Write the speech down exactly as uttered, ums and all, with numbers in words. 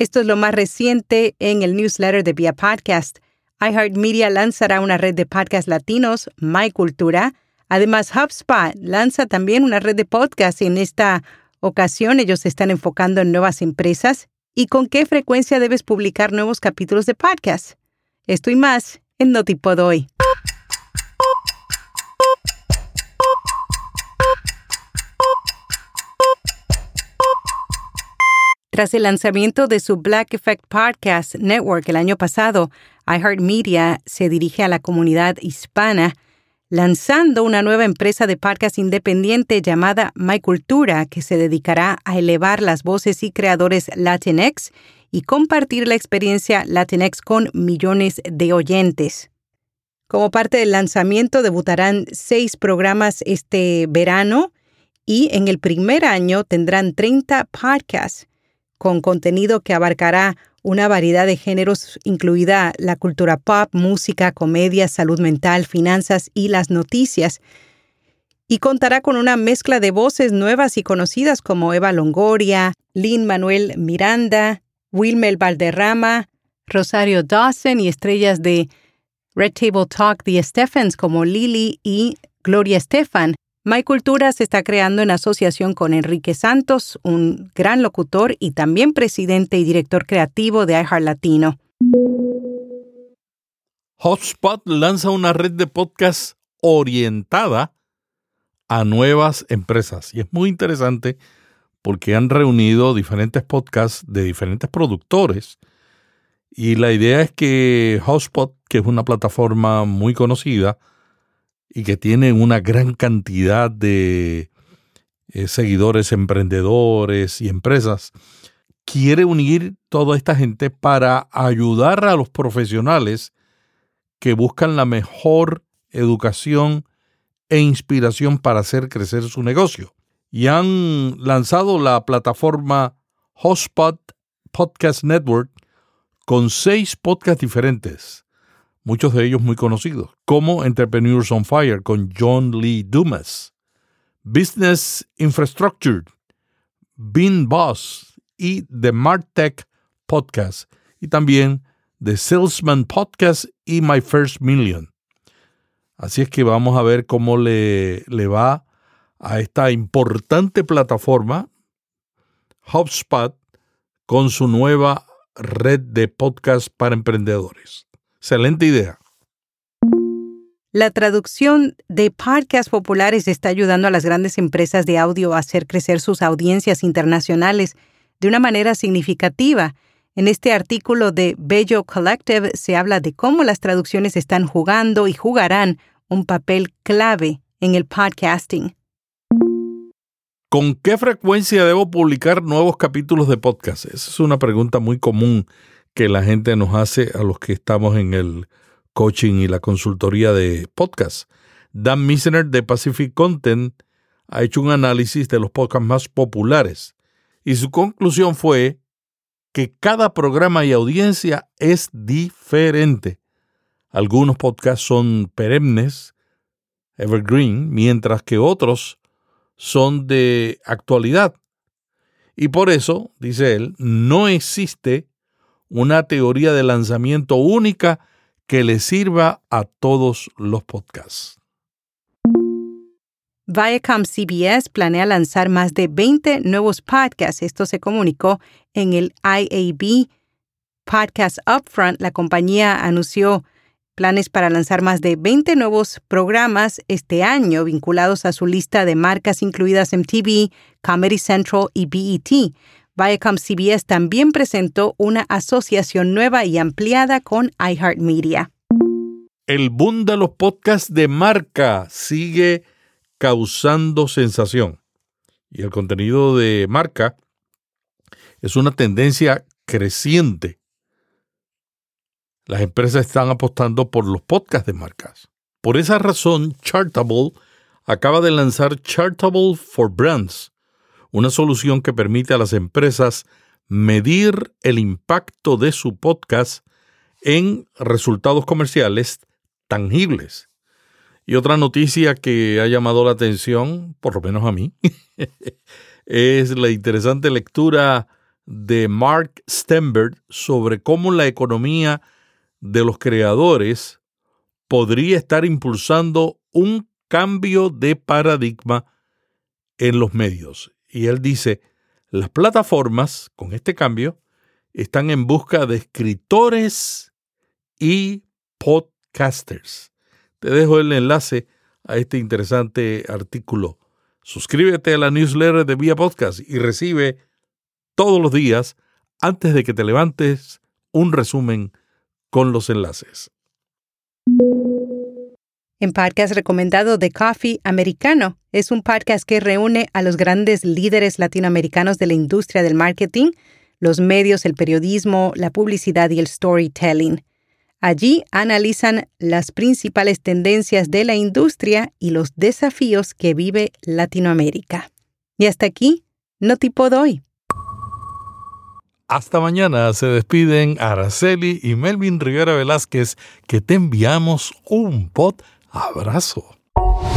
Esto es lo más reciente en el newsletter de Vía Podcast. iHeartMedia lanzará una red de podcasts latinos, MyCultura. Además, HubSpot lanza también una red de podcasts. En esta ocasión, ellos se están enfocando en nuevas empresas y con qué frecuencia debes publicar nuevos capítulos de podcast. Esto y más en Notipod hoy. Tras el lanzamiento de su Black Effect Podcast Network el año pasado, iHeartMedia se dirige a la comunidad hispana, lanzando una nueva empresa de podcast independiente llamada MyCultura, que se dedicará a elevar las voces y creadores Latinx y compartir la experiencia Latinx con millones de oyentes. Como parte del lanzamiento, debutarán seis programas este verano y en el primer año tendrán treinta podcasts con contenido que abarcará una variedad de géneros, incluida la cultura pop, música, comedia, salud mental, finanzas y las noticias. Y contará con una mezcla de voces nuevas y conocidas como Eva Longoria, Lin-Manuel Miranda, Wilmer Valderrama, Rosario Dawson y estrellas de Red Table Talk, The Stephens como Lili y Gloria Estefan. MyCultura se está creando en asociación con Enrique Santos, un gran locutor y también presidente y director creativo de iHeart Latino. HubSpot lanza una red de podcasts orientada a nuevas empresas. Y es muy interesante porque han reunido diferentes podcasts de diferentes productores. Y la idea es que HubSpot, que es una plataforma muy conocida, y que tiene una gran cantidad de eh, seguidores, emprendedores y empresas, quiere unir toda esta gente para ayudar a los profesionales que buscan la mejor educación e inspiración para hacer crecer su negocio. Y han lanzado la plataforma HubSpot Podcast Network con seis podcasts diferentes, muchos de ellos muy conocidos, como Entrepreneurs on Fire con John Lee Dumas, Business Infrastructure, Bean Boss y The MarTech Podcast, y también The Salesman Podcast y My First Million. Así es que vamos a ver cómo le, le va a esta importante plataforma, HubSpot, con su nueva red de podcast para emprendedores. Excelente idea. La traducción de podcasts populares está ayudando a las grandes empresas de audio a hacer crecer sus audiencias internacionales de una manera significativa. En este artículo de Bello Collective se habla de cómo las traducciones están jugando y jugarán un papel clave en el podcasting. ¿Con qué frecuencia debo publicar nuevos capítulos de podcast? Esa es una pregunta muy común que la gente nos hace a los que estamos en el coaching y la consultoría de podcast. Dan Misener de Pacific Content ha hecho un análisis de los podcasts más populares y su conclusión fue que cada programa y audiencia es diferente. Algunos podcasts son perennes, evergreen, mientras que otros son de actualidad. Y por eso, dice él, no existe una teoría de lanzamiento única que le sirva a todos los podcasts. Viacom C B S planea lanzar más de veinte nuevos podcasts. Esto se comunicó en el I A B Podcast Upfront. La compañía anunció planes para lanzar más de veinte nuevos programas este año vinculados a su lista de marcas incluidas M T V, Comedy Central y B E T. Viacom C B S también presentó una asociación nueva y ampliada con iHeartMedia. El boom de los podcasts de marca sigue causando sensación. Y el contenido de marca es una tendencia creciente. Las empresas están apostando por los podcasts de marcas. Por esa razón, Chartable acaba de lanzar Chartable for Brands, una solución que permite a las empresas medir el impacto de su podcast en resultados comerciales tangibles. Y otra noticia que ha llamado la atención, por lo menos a mí, es la interesante lectura de Mark Stenberg sobre cómo la economía de los creadores podría estar impulsando un cambio de paradigma en los medios. Y él dice, las plataformas, con este cambio, están en busca de escritores y podcasters. Te dejo el enlace a este interesante artículo. Suscríbete a la newsletter de Vía Podcast y recibe todos los días, antes de que te levantes, un resumen con los enlaces. En podcast recomendado The Coffee Americano, es un podcast que reúne a los grandes líderes latinoamericanos de la industria del marketing, los medios, el periodismo, la publicidad y el storytelling. Allí analizan las principales tendencias de la industria y los desafíos que vive Latinoamérica. Y hasta aquí, Notipod hoy. Hasta mañana. Se despiden Araceli y Melvin Rivera Velázquez, que te enviamos un pod abrazo.